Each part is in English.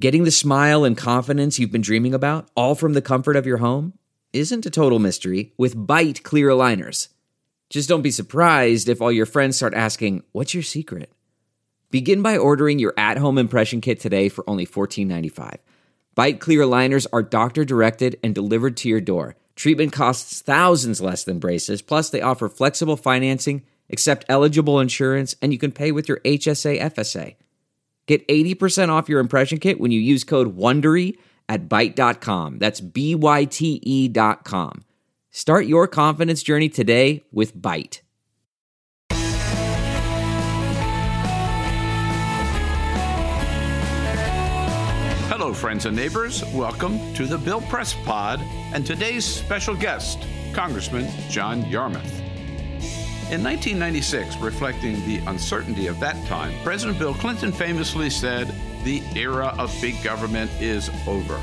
Getting the smile and confidence you've been dreaming about, all from the comfort of your home, isn't a total mystery with Byte clear aligners. Just don't be surprised if all your friends start asking, "What's your secret?" Begin by ordering your at-home impression kit today for only $14.95. Byte clear aligners are doctor-directed and delivered to your door. Treatment costs thousands less than braces, plus they offer flexible financing, accept eligible insurance, and you can pay with your HSA FSA. Get 80% off your impression kit when you use code WONDERY at Byte.com. That's BYTE.com. Start your confidence journey today with Byte. Hello, friends and neighbors. Welcome to the Bill Press Pod and today's special guest, Congressman John Yarmuth. In 1996, reflecting the uncertainty of that time, President Bill Clinton famously said, "The era of big government is over."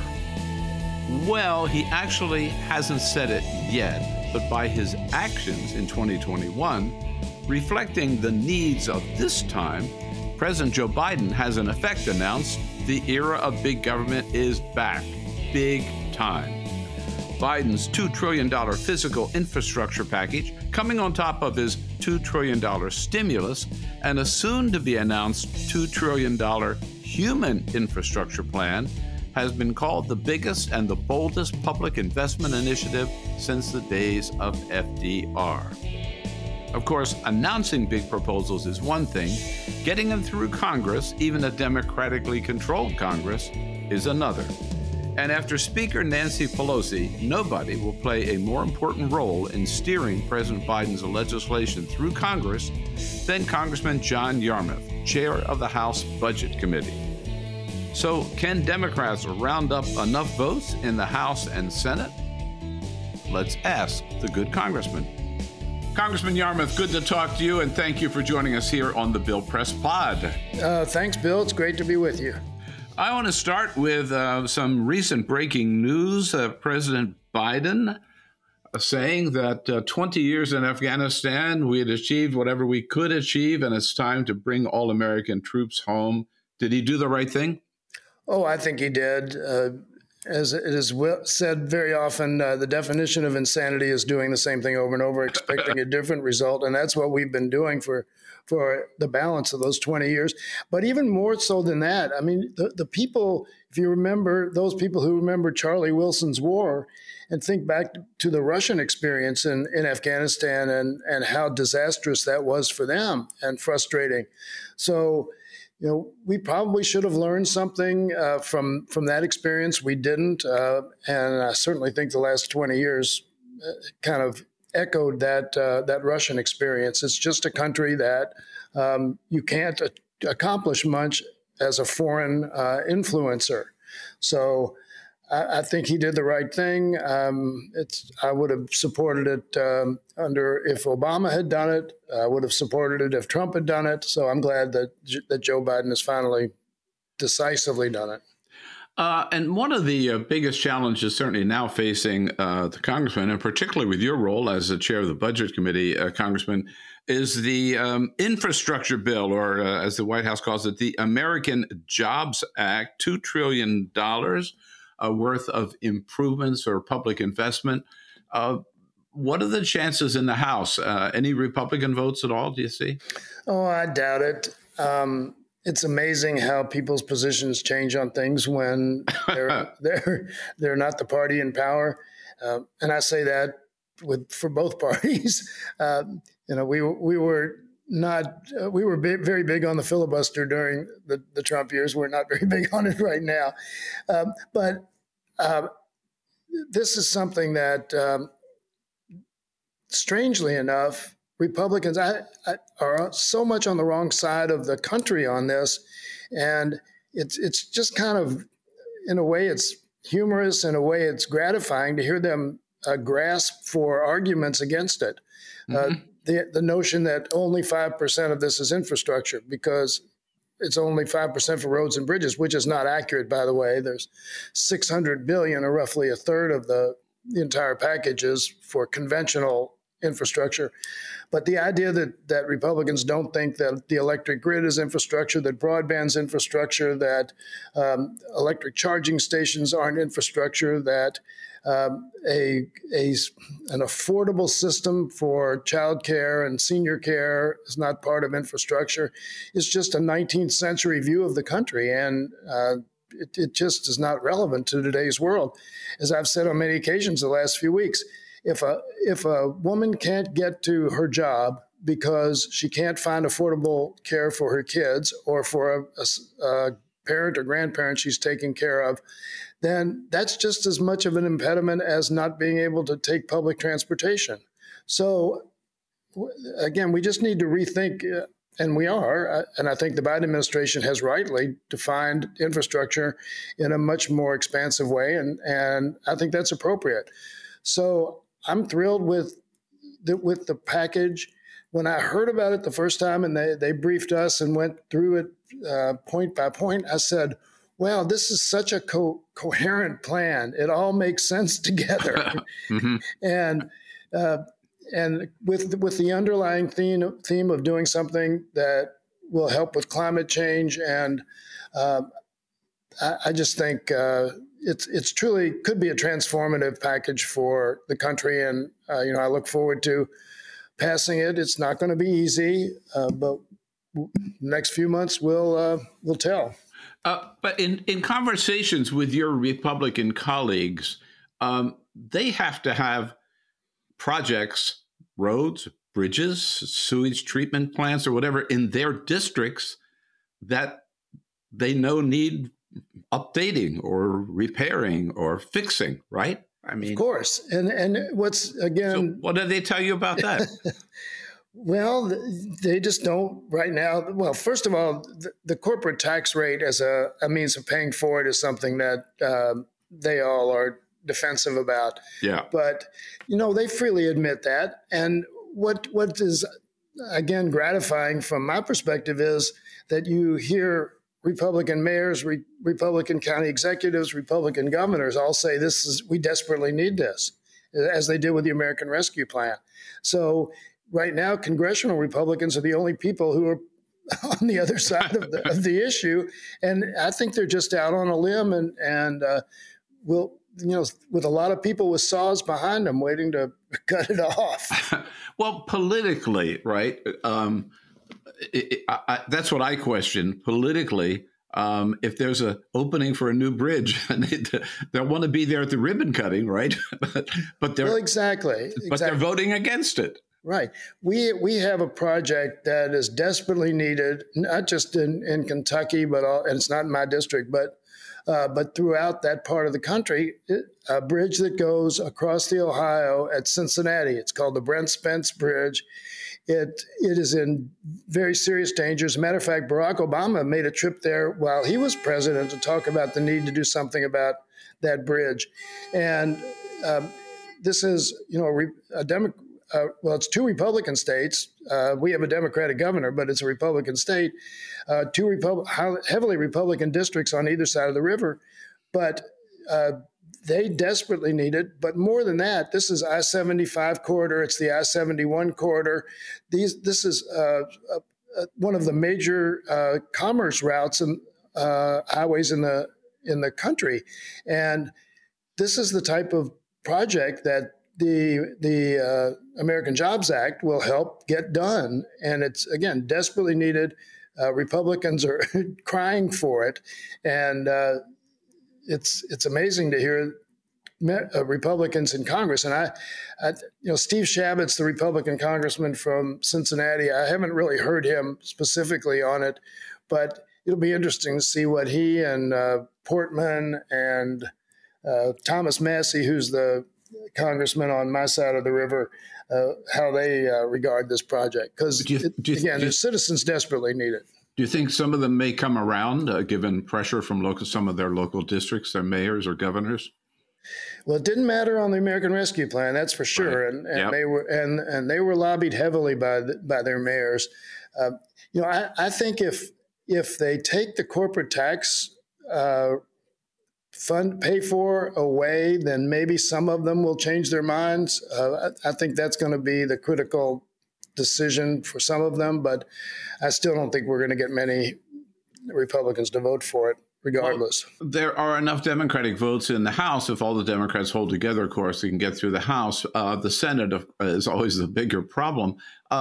Well, he actually hasn't said it yet, but by his actions in 2021, reflecting the needs of this time, President Joe Biden has in effect announced the era of big government is back, big time. Biden's $2 trillion physical infrastructure package, coming on top of his $2 trillion stimulus and a soon-to-be-announced $2 trillion human infrastructure plan, has been called the biggest and the boldest public investment initiative since the days of FDR. Of course, announcing big proposals is one thing. Getting them through Congress, even a democratically controlled Congress, is another. And after Speaker Nancy Pelosi, nobody will play a more important role in steering President Biden's legislation through Congress than Congressman John Yarmuth, chair of the House Budget Committee. So, can Democrats round up enough votes in the House and Senate? Let's ask the good congressman. Congressman Yarmuth, good to talk to you, and thank you for joining us here on the Bill Press Pod. Thanks, Bill. It's great to be with you. I want to start with some recent breaking news. President Biden saying that 20 years in Afghanistan, we had achieved whatever we could achieve, and it's time to bring all American troops home. Did he do the right thing? Oh, I think he did. As it is said very often, the definition of insanity is doing the same thing over and over, expecting a different result. And that's what we've been doing for the balance of those 20 years. But even more so than that, I mean, the people, if you remember, those people who remember Charlie Wilson's war and think back to the Russian experience in Afghanistan and how disastrous that was for them and frustrating. So, you know, we probably should have learned something from that experience. We didn't, and I certainly think the last 20 years kind of echoed that Russian experience. It's just a country that you can't accomplish much as a foreign influencer. So I think he did the right thing. I would have supported it if Obama had done it. I would have supported it if Trump had done it. So I'm glad that Joe Biden has finally decisively done it. And one of the biggest challenges certainly now facing the congressman, and particularly with your role as the chair of the Budget Committee, Congressman, is the infrastructure bill, or as the White House calls it, the American Jobs Act, $2 trillion worth of improvements or public investment. What are the chances in the House? Any Republican votes at all, do you see? Oh, I doubt it. It's amazing how people's positions change on things when they're not the party in power. And I say that for both parties. We were very big on the filibuster during the Trump years. We're not very big on it right now. But this is something that, strangely enough, Republicans are so much on the wrong side of the country on this. And it's just kind of, in a way, it's humorous. In a way, it's gratifying to hear them grasp for arguments against it. Mm-hmm. The notion that only 5% of this is infrastructure, because it's only 5% for roads and bridges, which is not accurate, by the way. There's $600 billion, or roughly a third of the entire package, is for conventional infrastructure. But the idea that Republicans don't think that the electric grid is infrastructure, that broadband's infrastructure, that electric charging stations aren't infrastructure, that an affordable system for childcare and senior care is not part of infrastructure, is just a 19th century view of the country. And it just is not relevant to today's world. As I've said on many occasions the last few weeks, if a woman can't get to her job because she can't find affordable care for her kids or for a parent or grandparent she's taking care of, then that's just as much of an impediment as not being able to take public transportation. So, again, we just need to rethink, and we are, and I think the Biden administration has rightly defined infrastructure in a much more expansive way, and I think that's appropriate. So I'm thrilled with the package. When I heard about it the first time and they briefed us and went through it point by point, I said, wow, this is such a coherent plan. It all makes sense together. Mm-hmm. And with the underlying theme of doing something that will help with climate change, and I just think it's truly could be a transformative package for the country, and I look forward to passing it. It's not going to be easy, but next few months will tell. But in conversations with your Republican colleagues, they have to have projects, roads, bridges, sewage treatment plants, or whatever in their districts that they know need updating or repairing or fixing, right? I mean, of course. And what's, again... So what do they tell you about that? Well, they just don't right now. Well, first of all, the corporate tax rate as a means of paying for it is something that they all are defensive about. Yeah. But, they freely admit that. And what is, again, gratifying from my perspective is that you hear Republican mayors, Republican county executives, Republican governors all say we desperately need this, as they did with the American Rescue Plan. So right now, congressional Republicans are the only people who are on the other side of the issue. And I think they're just out on a limb and will, with a lot of people with saws behind them waiting to cut it off. Well, politically, right? That's what I question. Politically, if there's an opening for a new bridge, they'll want to be there at the ribbon cutting, right? but they're exactly. They're voting against it. Right. We have a project that is desperately needed, not just in Kentucky, and it's not in my district, but throughout that part of the country, a bridge that goes across the Ohio at Cincinnati. It's called the Brent Spence Bridge. It is in very serious danger. As a matter of fact, Barack Obama made a trip there while he was president to talk about the need to do something about that bridge. And this is, it's two Republican states. We have a Democratic governor, but it's a Republican state. Two heavily Republican districts on either side of the river. But they desperately need it. But more than that, this is I-75 corridor. It's the I-71 corridor. This is one of the major commerce routes and highways in the country. And this is the type of project that the American Jobs Act will help get done. And it's, again, desperately needed. Republicans are crying for it. And it's amazing to hear Republicans in Congress. And Steve Chabot, the Republican congressman from Cincinnati, I haven't really heard him specifically on it, but it'll be interesting to see what he and Portman and Thomas Massie, who's the congressman on my side of the river, how they regard this project. Because, the citizens desperately need it. Do you think some of them may come around, given pressure from some of their local districts, their mayors or governors? Well, it didn't matter on the American Rescue Plan, that's for sure, right. They were lobbied heavily by their mayors. I think if they take the corporate tax pay for away, then maybe some of them will change their minds. I think that's going to be the critical decision for some of them, but I still don't think we're going to get many Republicans to vote for it, regardless. Well, there are enough Democratic votes in the House. If all the Democrats hold together, of course, they can get through the House. The Senate is always the bigger problem.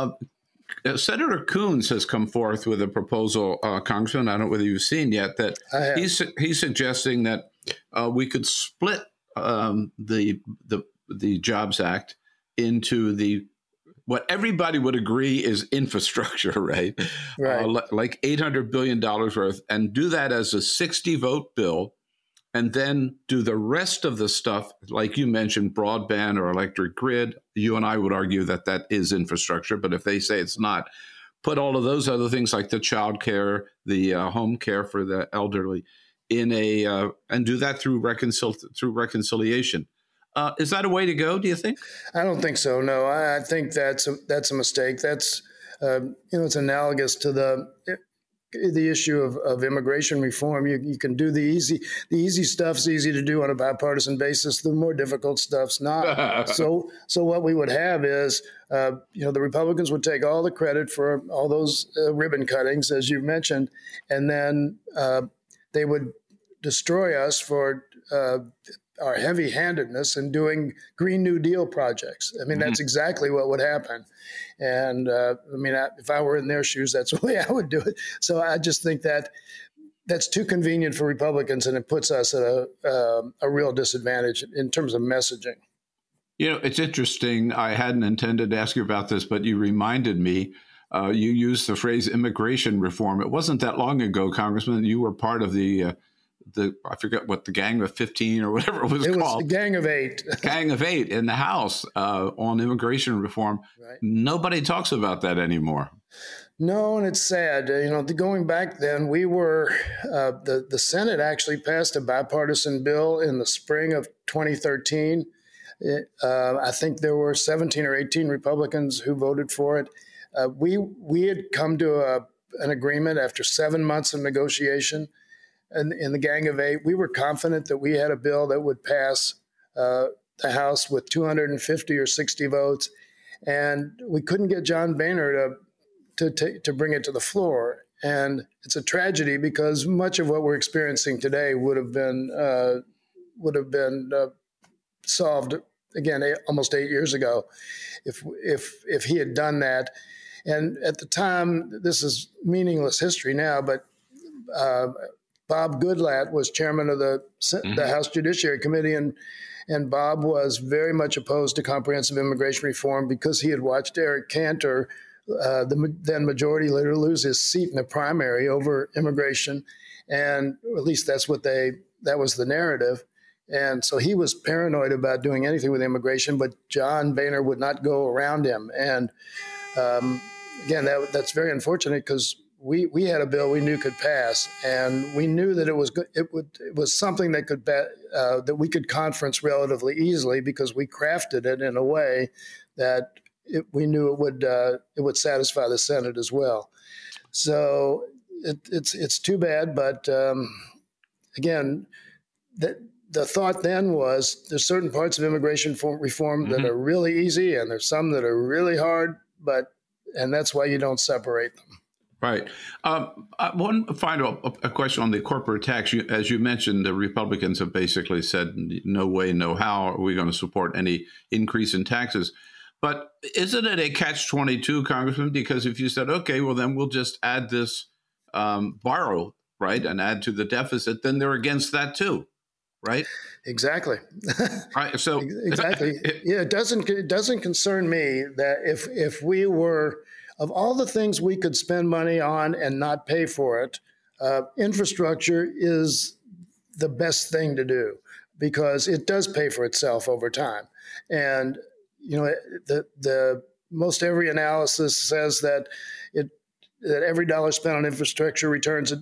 Senator Coons has come forth with a proposal, Congressman, I don't know whether you've seen yet, that he's suggesting that we could split the Jobs Act into what everybody would agree is infrastructure, right? Like $800 billion worth, and do that as a 60-vote bill, and then do the rest of the stuff, like you mentioned, broadband or electric grid. You and I would argue that that is infrastructure, but if they say it's not, put all of those other things like the child care, the home care for the elderly in and do that through reconciliation. Is that a way to go, do you think? I don't think so. No, I think that's a mistake. That's, it's analogous to the issue of immigration reform. You can do the easy stuff's easy to do on a bipartisan basis. The more difficult stuff's not. So what we would have is, the Republicans would take all the credit for all those ribbon cuttings, as you mentioned, and then they would destroy us for our heavy-handedness in doing Green New Deal projects. I mean, that's exactly what would happen. And if I were in their shoes, that's the way I would do it. So I just think that that's too convenient for Republicans, and it puts us at a real disadvantage in terms of messaging. It's interesting. I hadn't intended to ask you about this, but you reminded me. You used the phrase immigration reform. It wasn't that long ago, Congressman, you were part of the I forget what, the Gang of 15 or whatever it was called. It was the Gang of 8. Gang of 8 in the House on immigration reform. Right. Nobody talks about that anymore. No, and it's sad. Going back then, we were, the Senate actually passed a bipartisan bill in the spring of 2013. I think there were 17 or 18 Republicans who voted for it. We had come to an agreement after 7 months of negotiation. And in the Gang of 8, we were confident that we had a bill that would pass the House with 250 or 60 votes, and we couldn't get John Boehner to bring it to the floor. And it's a tragedy because much of what we're experiencing today would have been solved again almost 8 years ago if he had done that. And at the time, this is meaningless history now, but Bob Goodlatte was chairman of the House Judiciary Committee, and Bob was very much opposed to comprehensive immigration reform because he had watched Eric Cantor, the then majority leader, lose his seat in the primary over immigration, and at least that was the narrative. And so he was paranoid about doing anything with immigration, but John Boehner would not go around him. And again, that's very unfortunate because we had a bill we knew could pass, and we knew that it was something that could that we could conference relatively easily because we crafted it in a way that we knew it would satisfy the Senate as well. So it's too bad, but again, the thought then was there's certain parts of immigration reform that are really easy, and there's some that are really hard, and that's why you don't separate them. Right. One final question on the corporate tax. As you mentioned, the Republicans have basically said, no way, no how are we going to support any increase in taxes. But isn't it a catch-22, Congressman? Because if you said, okay, well, then we'll just add this borrow, right, and add to the deficit, then they're against that too, right? Exactly. Right. So exactly. Yeah, it doesn't concern me that if we were, of all the things we could spend money on and not pay for it, infrastructure is the best thing to do because it does pay for itself over time. And the most every analysis says that every dollar spent on infrastructure returns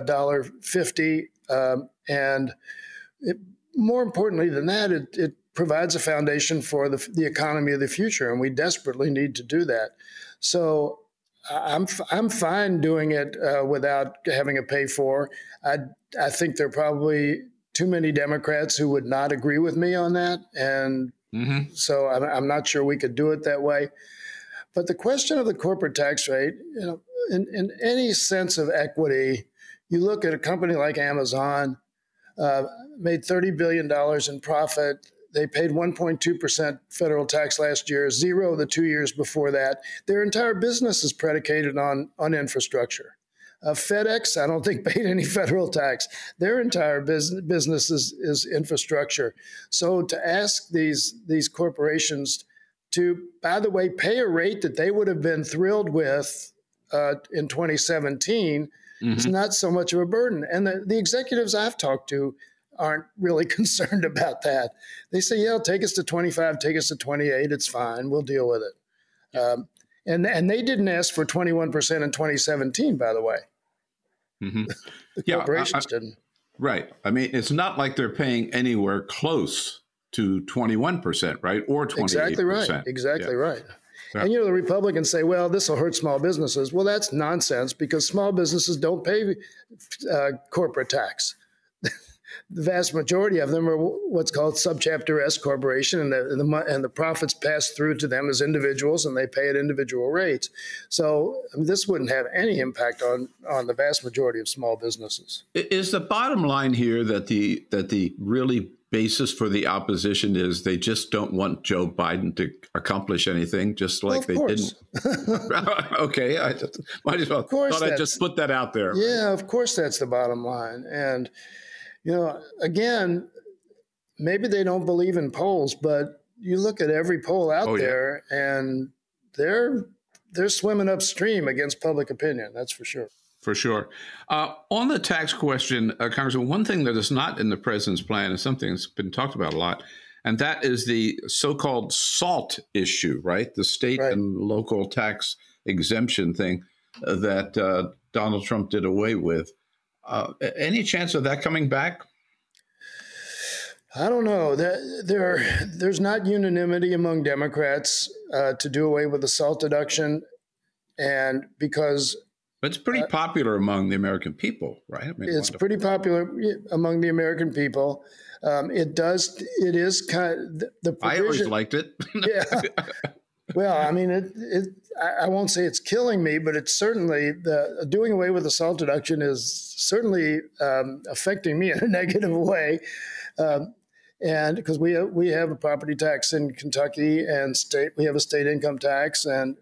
$1.50, and more importantly than that, it provides a foundation for the economy of the future, and we desperately need to do that. So I'm fine doing it without having a pay for. I think there are probably too many Democrats who would not agree with me on that. And so I'm not sure we could do it that way. But the question of the corporate tax rate, in any sense of equity, you look at a company like Amazon, made $30 billion in profit. They paid 1.2% federal tax last year, 0 the 2 years before that. Their entire business is predicated on infrastructure. FedEx, I don't think, paid any federal tax. Their entire business is infrastructure. So to ask these corporations to, by the way, pay a rate that they would have been thrilled with in 2017 is not so much of a burden. And the executives I've talked to aren't really concerned about that. They say, yeah, take us to 25, take us to 28. It's fine. We'll deal with it. And they didn't ask for 21% in 2017, by the way. The corporations didn't. Right. I mean, it's not like they're paying anywhere close to 21%, right? Or 28%. Exactly right. Exactly right. Yeah. And, the Republicans say, well, this will hurt small businesses. Well, that's nonsense because small businesses don't pay corporate tax. The vast majority of them are what's called subchapter S corporation, and the profits pass through to them as individuals, and they pay at individual rates. So this wouldn't have any impact on the vast majority of small businesses. Is the bottom line here that the really basis for the opposition is they just don't want Joe Biden to accomplish anything, just like they didn't? Okay, I just might as well. Thought I'd just put that out there. Yeah, of course that's the bottom line, and. Again, maybe they don't believe in polls, but you look at every poll out there, and they're swimming upstream against public opinion. That's for sure. For sure. On the tax question, Congressman, one thing that is not in the president's plan is something that's been talked about a lot, and that is the so-called SALT issue, right? The state and local tax exemption thing that Donald Trump did away with. Any chance of that coming back? I don't know. There's not unanimity among Democrats to do away with the SALT deduction, and because it's pretty popular among the American people, right? I mean, it's pretty popular among the American people. It is kind of the provision. I always liked it. Yeah. Well, I mean, I won't say it's killing me, but it's certainly doing away with the SALT deduction is certainly affecting me in a negative way. And because we have a property tax in Kentucky and we have a state income tax, and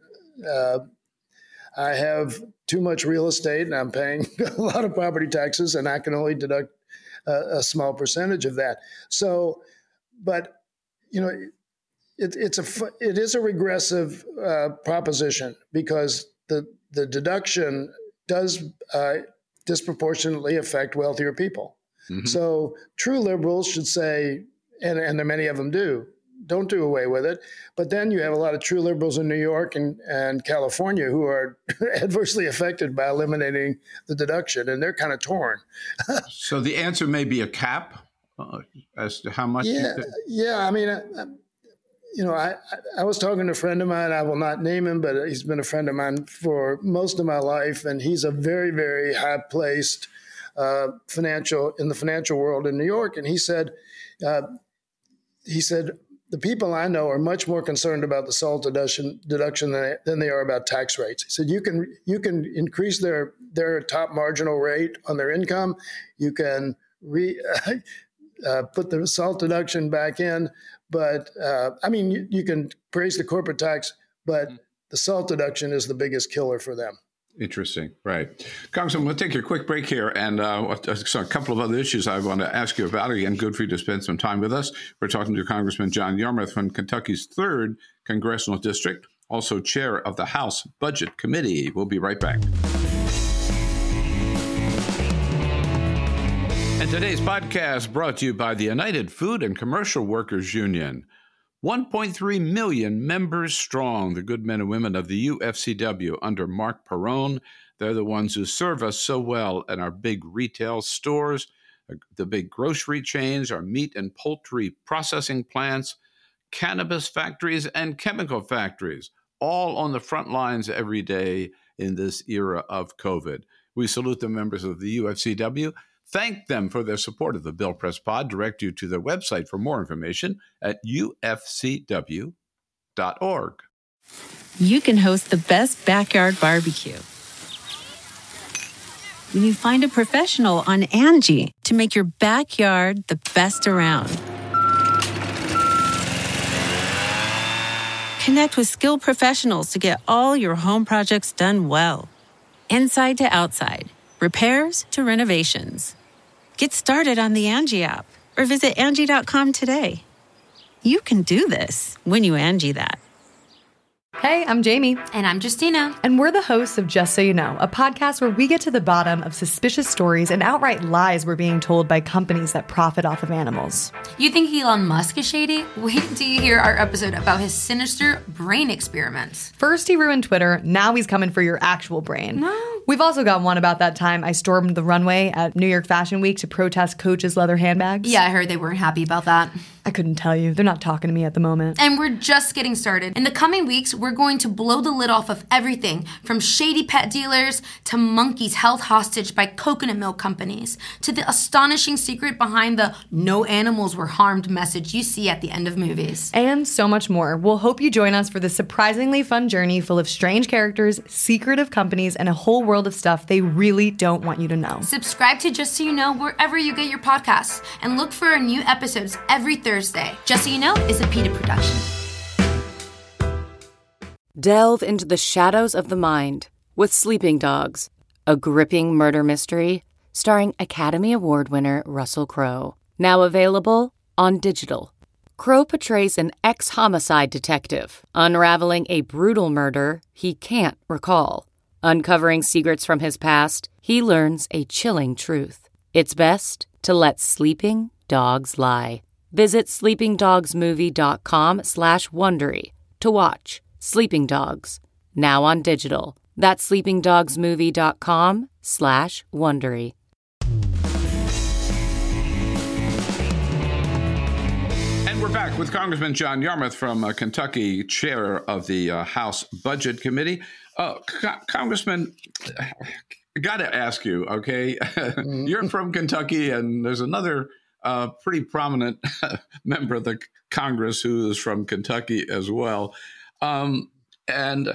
I have too much real estate, and I'm paying a lot of property taxes, and I can only deduct a small percentage of that. So, but it is a regressive proposition because the deduction does disproportionately affect wealthier people. So true liberals should say, and many of them don't do away with it. But then you have a lot of true liberals in New York and California who are adversely affected by eliminating the deduction, and they're kind of torn. So the answer may be a cap as to how much. Yeah. I mean, I was talking to a friend of mine. I will not name him, but he's been a friend of mine for most of my life, and he's a very, very high-placed in the financial world in New York. And he said, the people I know are much more concerned about the SALT deduction than they are about tax rates. He said you can increase their top marginal rate on their income. You can put the SALT deduction back in, but you can praise the corporate tax, but the SALT deduction is the biggest killer for them. Interesting. Right. Congressman, we'll take a quick break here, and a couple of other issues I want to ask you about. Again, good for you to spend some time with us. We're talking to Congressman John Yarmuth from Kentucky's 3rd Congressional District, also chair of the House Budget Committee. We'll be right back. And today's podcast brought to you by the United Food and Commercial Workers Union. 1.3 million members strong, the good men and women of the UFCW under Mark Perrone. They're the ones who serve us so well in our big retail stores, the big grocery chains, our meat and poultry processing plants, cannabis factories, and chemical factories, all on the front lines every day in this era of COVID. We salute the members of the UFCW. Thank them for their support of the Bill Press Pod. Direct you to their website for more information at ufcw.org. You can host the best backyard barbecue when you find a professional on Angie to make your backyard the best around. Connect with skilled professionals to get all your home projects done well. Inside to outside, repairs to renovations. Get started on the Angie app or visit Angie.com today. You can do this when you Angie that. Hey, I'm Jamie. And I'm Justina. And we're the hosts of Just So You Know, a podcast where we get to the bottom of suspicious stories and outright lies we're being told by companies that profit off of animals. You think Elon Musk is shady? Wait till you hear our episode about his sinister brain experiments. First he ruined Twitter, now he's coming for your actual brain. No. We've also got one about that time I stormed the runway at New York Fashion Week to protest Coach's leather handbags. Yeah, I heard they weren't happy about that. I couldn't tell you. They're not talking to me at the moment. And we're just getting started. In the coming weeks, we're going to blow the lid off of everything from shady pet dealers to monkeys held hostage by coconut milk companies to the astonishing secret behind the no animals were harmed message you see at the end of movies. And so much more. We'll hope you join us for this surprisingly fun journey full of strange characters, secretive companies, and a whole world of stuff they really don't want you to know. Subscribe to Just So You Know wherever you get your podcasts and look for our new episodes every Thursday. Just So You Know is a PETA production. Delve into the shadows of the mind with Sleeping Dogs, a gripping murder mystery starring Academy Award winner Russell Crowe. Now available on digital. Crowe portrays an ex-homicide detective unraveling a brutal murder he can't recall. Uncovering secrets from his past, he learns a chilling truth. It's best to let sleeping dogs lie. Visit sleepingdogsmovie.com/Wondery to watch Sleeping Dogs, now on digital. That's sleepingdogsmovie.com/Wondery. And we're back with Congressman John Yarmuth from Kentucky, chair of the House Budget Committee. Congressman, I got to ask you, okay? You're from Kentucky, and there's another pretty prominent member of the Congress who is from Kentucky as well. And in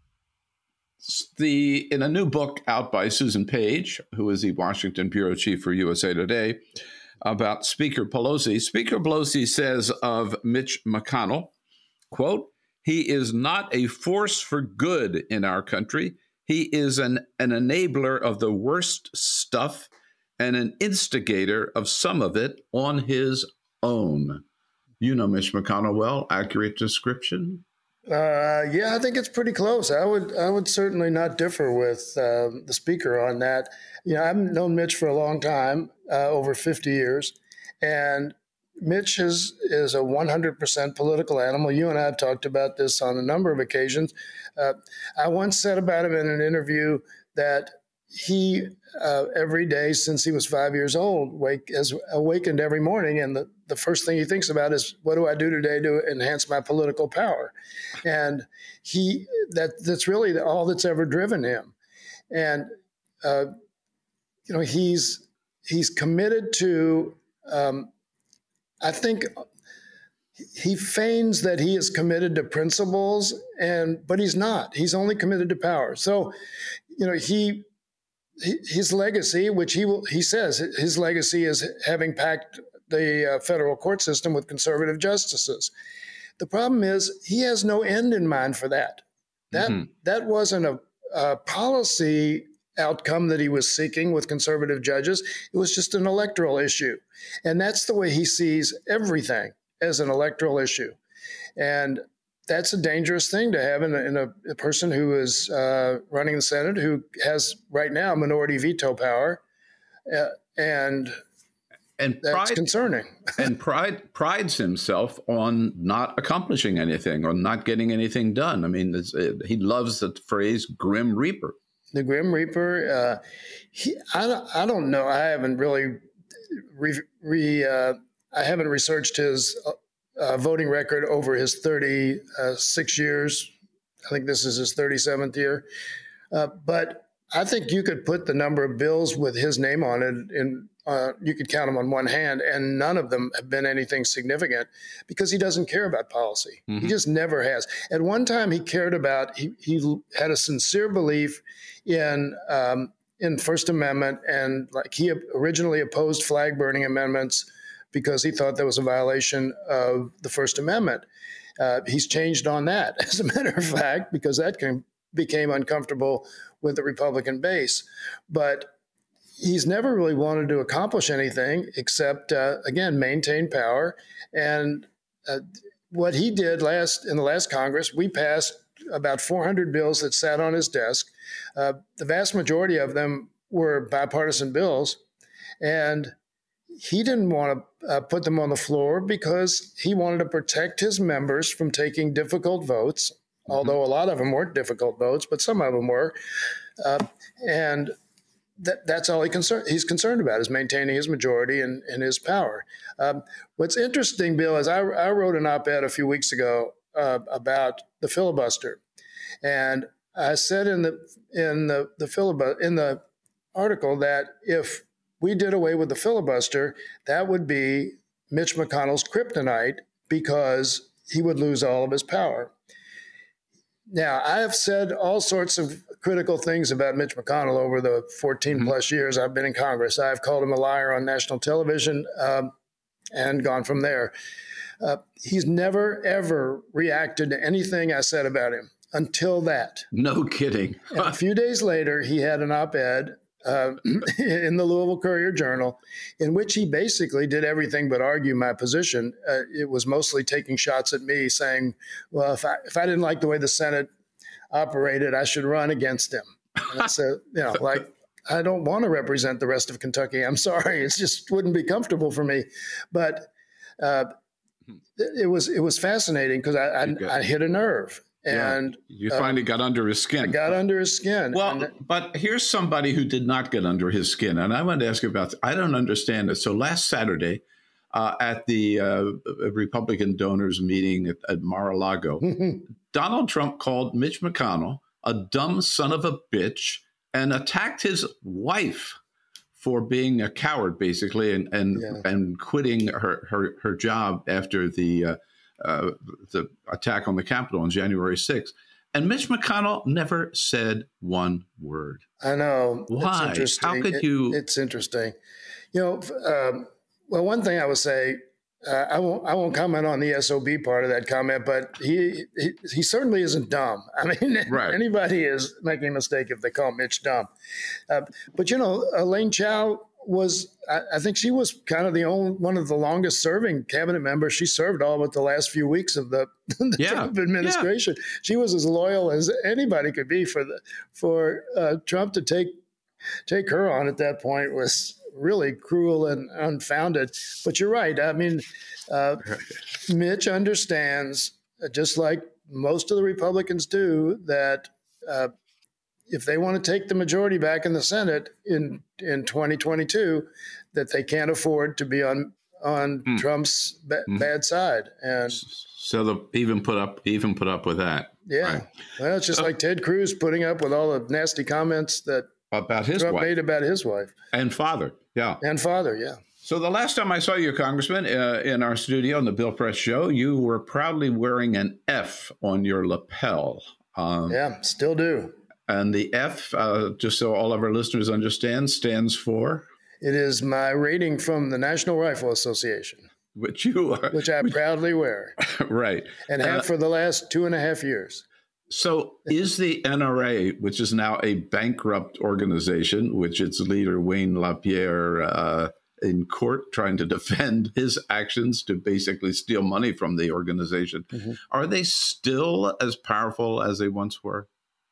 a new book out by Susan Page, who is the Washington bureau chief for USA Today, about Speaker Pelosi, Speaker Pelosi says of Mitch McConnell, quote, "He is not a force for good in our country. He is an enabler of the worst stuff and an instigator of some of it on his own." You know Mitch McConnell well. Accurate description? Yeah, I think it's pretty close. I would certainly not differ with the speaker on that. You know, I've known Mitch for a long time, over 50 years, and Mitch is a 100% political animal. You and I have talked about this on a number of occasions. I once said about him in an interview that he, every day since he was 5 years old, has awakened every morning, and the first thing he thinks about is, what do I do today to enhance my political power? And that's really all that's ever driven him. And he's committed to. I think he feigns that he is committed to principles, but he's not. He's only committed to power. So, his legacy, which he says his legacy is having packed the federal court system with conservative justices. The problem is he has no end in mind for that. That wasn't a policy outcome that he was seeking with conservative judges. It was just an electoral issue. And that's the way he sees everything, as an electoral issue. And that's a dangerous thing to have in a person who is running the Senate, who has right now minority veto power. And that's concerning. And prides himself on not accomplishing anything or not getting anything done. I mean, he loves the phrase "Grim Reaper." The Grim Reaper. I don't know. I haven't really I haven't researched his voting record over his 36 years. I think this is his 37th year. But I think you could put the number of bills with his name on it you could count them on one hand, and none of them have been anything significant because he doesn't care about policy. Mm-hmm. He just never has. At one time, he cared about. He had a sincere belief in First Amendment, and like he originally opposed flag burning amendments because he thought that was a violation of the First Amendment. He's changed on that, as a matter of fact, because that became uncomfortable with the Republican base. But he's never really wanted to accomplish anything except, again, maintain power. And what he did in the last Congress, we passed about 400 bills that sat on his desk. The vast majority of them were bipartisan bills. And he didn't want to put them on the floor because he wanted to protect his members from taking difficult votes, although a lot of them weren't difficult votes, but some of them were. And that's all he's concerned about, is maintaining his majority and his power. What's interesting, Bill, is I wrote an op-ed a few weeks ago about the filibuster, and I said in the article that if we did away with the filibuster, that would be Mitch McConnell's kryptonite because he would lose all of his power. Now, I have said all sorts of critical things about Mitch McConnell over the 14 plus years I've been in Congress. I've called him a liar on national television and gone from there. He's never, ever reacted to anything I said about him until that. No kidding. And a few days later, he had an op-ed in the Louisville Courier-Journal, in which he basically did everything but argue my position. It was mostly taking shots at me, saying, well, if I didn't like the way the Senate operated, I should run against him. And I said, I don't want to represent the rest of Kentucky. I'm sorry. It just wouldn't be comfortable for me. But it was fascinating because I hit a nerve. And you finally got under his skin. I got under his skin. Well, but here's somebody who did not get under his skin. And I wanted to ask you about, I don't understand it. So last Saturday at the Republican donors meeting at Mar-a-Lago, Donald Trump called Mitch McConnell a dumb son of a bitch and attacked his wife for being a coward, basically, and quitting her job after the attack on the Capitol on January 6th. And Mitch McConnell never said one word. I know. Why? How could you? It's interesting. Well, one thing I would say, I won't comment on the SOB part of that comment, but he certainly isn't dumb. I mean, Anybody is making a mistake if they call Mitch dumb. But Elaine Chao I think she was kind of one of the longest serving cabinet members. She served all but the last few weeks of the Trump administration. Yeah. She was as loyal as anybody could be for Trump to take her on at that point was really cruel and unfounded. But you're right. I mean, Mitch understands, just like most of the Republicans do, that if they want to take the majority back in the Senate in 2022, that they can't afford to be on Trump's bad side. And so they'll even put up with that. Yeah. Right. Well, it's just like Ted Cruz putting up with all the nasty comments that about his Trump wife made about his wife and father. Yeah. And father. Yeah. So the last time I saw you, Congressman, in our studio on the Bill Press Show, you were proudly wearing an F on your lapel. Still do. And the F, just so all of our listeners understand, stands for? It is my rating from the National Rifle Association. Which I proudly wear. Right. And have for the last 2.5 years. So is the NRA, which is now a bankrupt organization, which its leader, Wayne LaPierre, in court trying to defend his actions to basically steal money from the organization, are they still as powerful as they once were?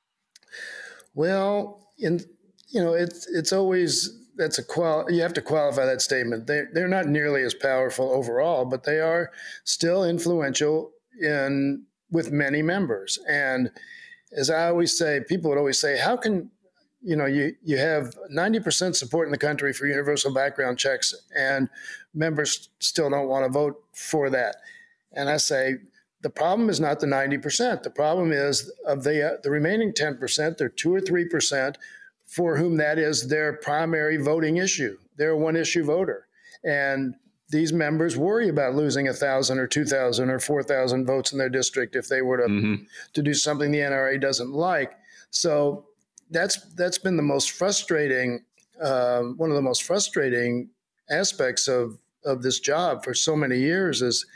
Well, it's always you have to qualify that statement. They're not nearly as powerful overall, but they are still influential with many members. And as I always say, people would always say, how can you have 90% support in the country for universal background checks and members still don't want to vote for that? And I say, the problem is not the 90%. The problem is of the remaining 10%, they're 2 or 3% for whom that is their primary voting issue. they're a one-issue voter. And these members worry about losing 1,000 or 2,000 or 4,000 votes in their district if they were to do something the NRA doesn't like. So that's been the most frustrating, one of the most frustrating aspects of this job for so many years is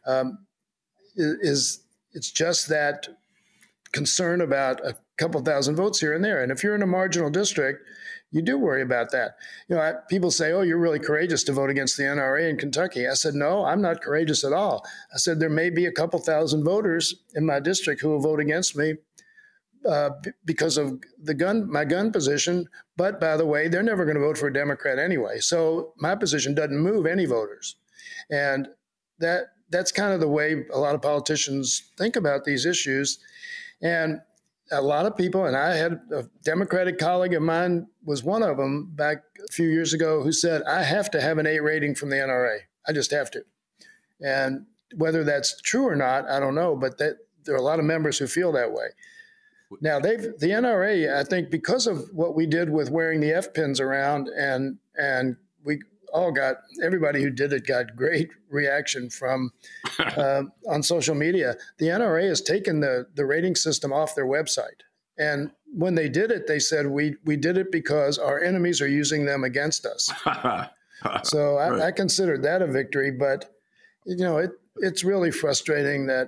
it's just that concern about a couple thousand votes here and there. And if you're in a marginal district, you do worry about that. People say, "Oh, you're really courageous to vote against the NRA in Kentucky." I said, "No, I'm not courageous at all." I said, "There may be a couple thousand voters in my district who will vote against me because of my gun position. But by the way, they're never going to vote for a Democrat anyway. So my position doesn't move any voters." And that's kind of the way a lot of politicians think about these issues. And a lot of people, and I had a Democratic colleague of mine was one of them back a few years ago who said, "I have to have an A rating from the NRA. I just have to." And whether that's true or not, I don't know, but there are a lot of members who feel that way. Now, the NRA, I think, because of what we did with wearing the F pins around, and we all everybody who did it got great reaction from on social media. The NRA has taken the rating system off their website. And when they did it, they said, we did it because our enemies are using them against us. So I considered that a victory, but it's really frustrating that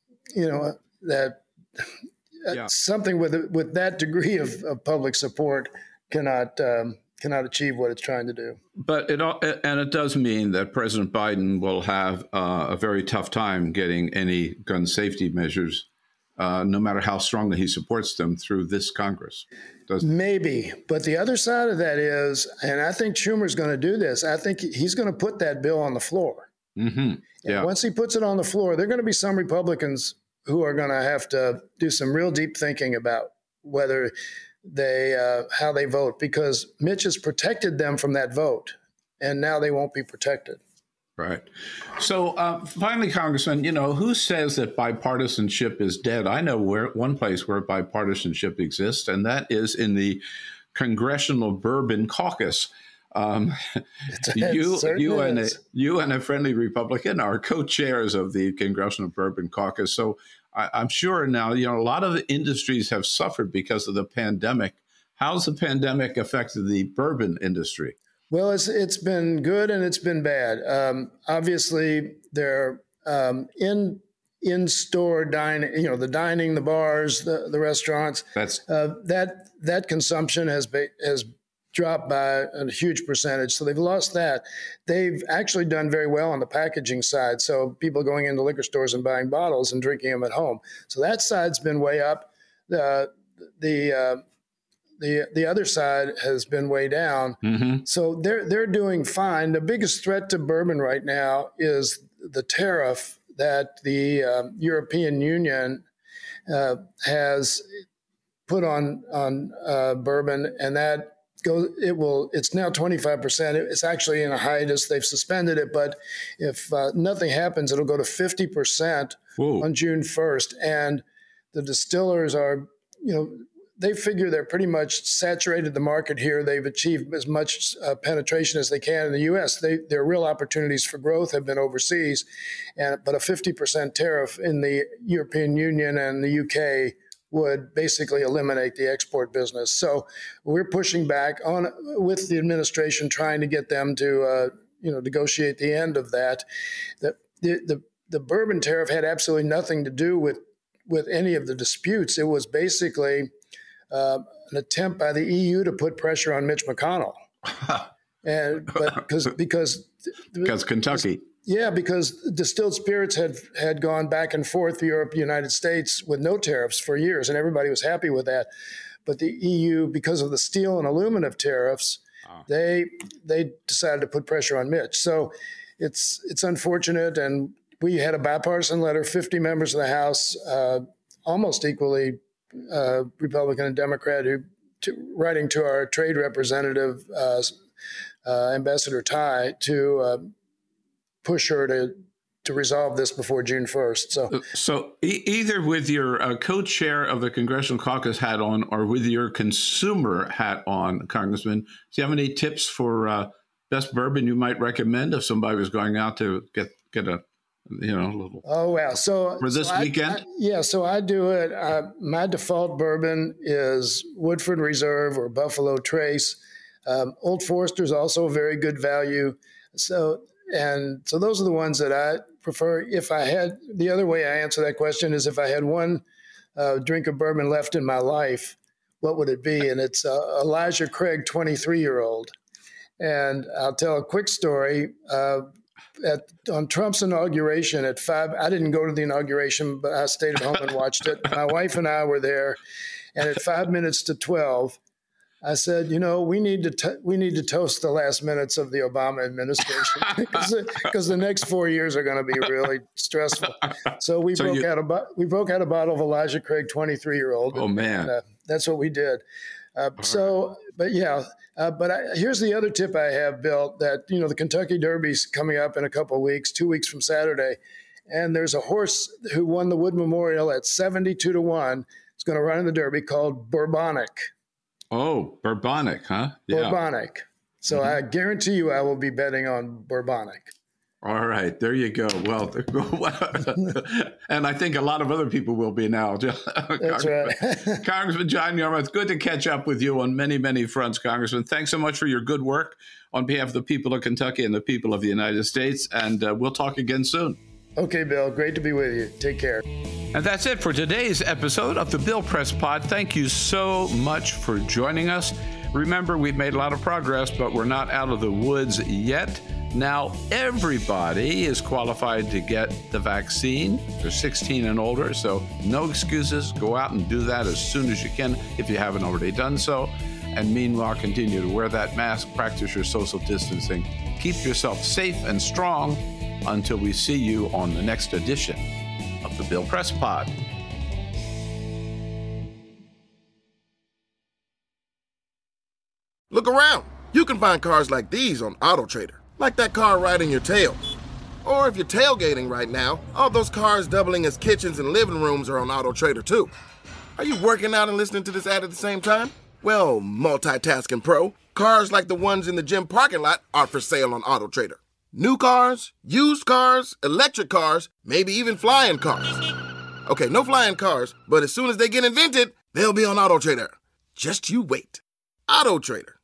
something with that degree of public support cannot achieve what it's trying to do. But it does mean that President Biden will have a very tough time getting any gun safety measures, no matter how strongly he supports them through this Congress. Maybe. But the other side of that is, and I think Schumer's going to do this, I think he's going to put that bill on the floor. Mm-hmm. Yeah. Once he puts it on the floor, there are going to be some Republicans who are going to have to do some real deep thinking about whether how they vote, because Mitch has protected them from that vote, and now they won't be protected. Right. So finally, Congressman, who says that bipartisanship is dead? I know one place where bipartisanship exists, and that is in the Congressional Bourbon Caucus. You and a friendly Republican are co-chairs of the Congressional Bourbon Caucus. So I'm sure now, a lot of the industries have suffered because of the pandemic. How's the pandemic affected the bourbon industry? Well, it's been good and it's been bad. Obviously, they're in-store dining, the dining, the bars, the restaurants. That consumption has dropped by a huge percentage. So they've lost that. They've actually done very well on the packaging side. So people going into liquor stores and buying bottles and drinking them at home. So that side's been way up. The other side has been way down. Mm-hmm. So they're doing fine. The biggest threat to bourbon right now is the tariff that the European Union has put on bourbon, and that it's now 25%. It's actually in a hiatus. They've suspended it, but if nothing happens, it'll go to 50% on June 1st. And the distillers are, they figure they're pretty much saturated the market here. They've achieved as much penetration as they can in the U.S. Their real opportunities for growth have been overseas, but a 50% tariff in the European Union and the UK would basically eliminate the export business. So we're pushing back with the administration, trying to get them to negotiate the end of that. The bourbon tariff had absolutely nothing to do with any of the disputes. It was basically an attempt by the EU to put pressure on Mitch McConnell, because Kentucky. Yeah, because distilled spirits had gone back and forth to Europe, United States with no tariffs for years, and everybody was happy with that. But the EU, because of the steel and aluminum tariffs, they decided to put pressure on Mitch. So it's unfortunate, and we had a bipartisan letter, 50 members of the House, almost equally Republican and Democrat, writing to our trade representative, Ambassador Tai, to push her to resolve this before June 1st. So either with your co-chair of the Congressional Caucus hat on or with your consumer hat on, Congressman, do you have any tips for best bourbon you might recommend if somebody was going out to get a little? Oh, wow. So for this weekend? So I do it. My default bourbon is Woodford Reserve or Buffalo Trace. Old Forester is also a very good value. So those are the ones that I prefer. If I had, the other way I answer that question is if I had one drink of bourbon left in my life, what would it be? And it's Elijah Craig 23-year-old. And I'll tell a quick story. On Trump's inauguration at 5, I didn't go to the inauguration, but I stayed at home and watched it. My wife and I were there, and at 5 minutes to 12, I said, we need to toast the last minutes of the Obama administration because the next 4 years are going to be really stressful. So we broke out a bottle of Elijah Craig 23-year-old. Oh man, and, that's what we did. Here's the other tip I have, Bill, that, the Kentucky Derby's coming up in a couple of weeks, 2 weeks from Saturday. And there's a horse who won the Wood Memorial at 72-1. It's going to run in the Derby called Bourbonic. Oh, Bourbonic, huh? Yeah. Bourbonic. So I guarantee you I will be betting on Bourbonic. All right, there you go. Well, and I think a lot of other people will be now. That's right. Congressman John Yarmuth, good to catch up with you on many, many fronts, Congressman. Thanks so much for your good work on behalf of the people of Kentucky and the people of the United States, and we'll talk again soon. Okay, Bill. Great to be with you. Take care. And that's it for today's episode of the Bill Press Pod. Thank you so much for joining us. Remember, we've made a lot of progress, but we're not out of the woods yet. Now, everybody is qualified to get the vaccine. They're 16 and older, so no excuses. Go out and do that as soon as you can if you haven't already done so. And meanwhile, continue to wear that mask, practice your social distancing. Keep yourself safe and strong until we see you on the next edition of the Bill Press Pod. Look around. You can find cars like these on AutoTrader. Like that car riding your tail. Or if you're tailgating right now, all those cars doubling as kitchens and living rooms are on AutoTrader too. Are you working out and listening to this ad at the same time? Well, multitasking pro, cars like the ones in the gym parking lot are for sale on AutoTrader. New cars, used cars, electric cars, maybe even flying cars. Okay, no flying cars, but as soon as they get invented, they'll be on AutoTrader. Just you wait. AutoTrader.